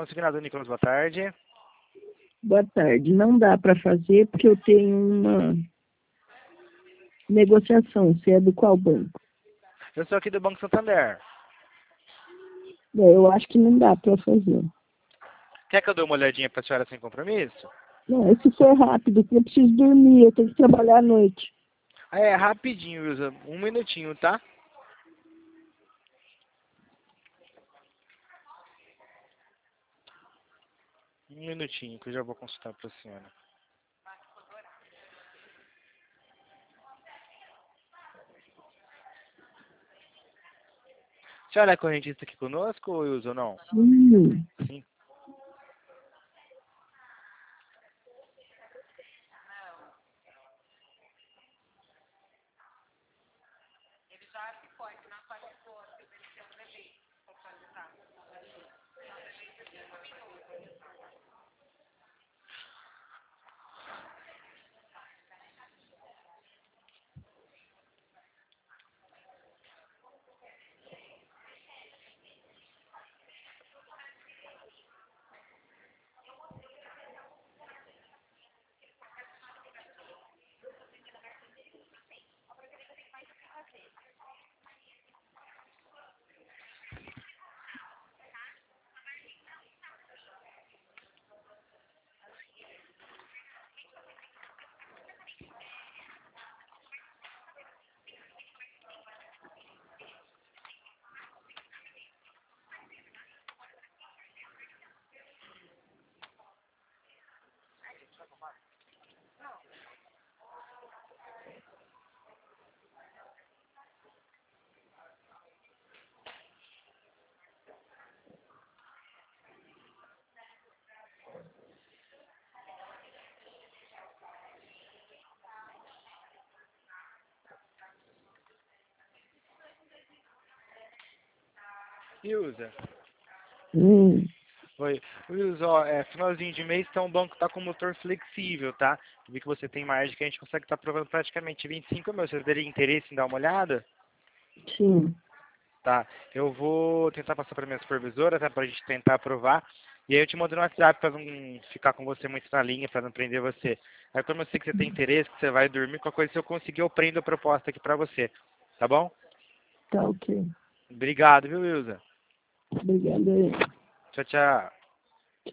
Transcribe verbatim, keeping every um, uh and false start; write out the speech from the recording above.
Consignado, Nicolas, boa tarde. Boa tarde. Não dá para fazer porque eu tenho uma negociação. Você é do qual banco? Eu sou aqui do Banco Santander. É, eu acho que não dá para fazer. Quer que eu dê uma olhadinha para a senhora sem compromisso? Não, se for rápido, porque eu preciso dormir, eu tenho que trabalhar à noite. Ah, é rapidinho, Wilson. Um minutinho, tá? Um minutinho que eu já vou consultar para a senhora. A senhora é correntista aqui conosco, Wilson, ou não? Sim. Sim. Wilson. Hum. Oi. Wilson, ó, é, finalzinho de mês, então o banco tá com motor flexível, tá? Vi que você tem margem que a gente consegue estar aprovando praticamente vinte e cinco mil. Você teria interesse em dar uma olhada? Sim. Tá. Eu vou tentar passar para minha supervisora, tá? Pra gente tentar aprovar. E aí eu te mando no WhatsApp para não ficar com você muito na linha, para não prender você. Aí como eu sei que você tem interesse, que você vai dormir, qualquer coisa, se eu conseguir, eu prendo a proposta aqui para você. Tá bom? Tá ok. Obrigado, viu, Wilson? Obrigada aí. Tchau, tchau.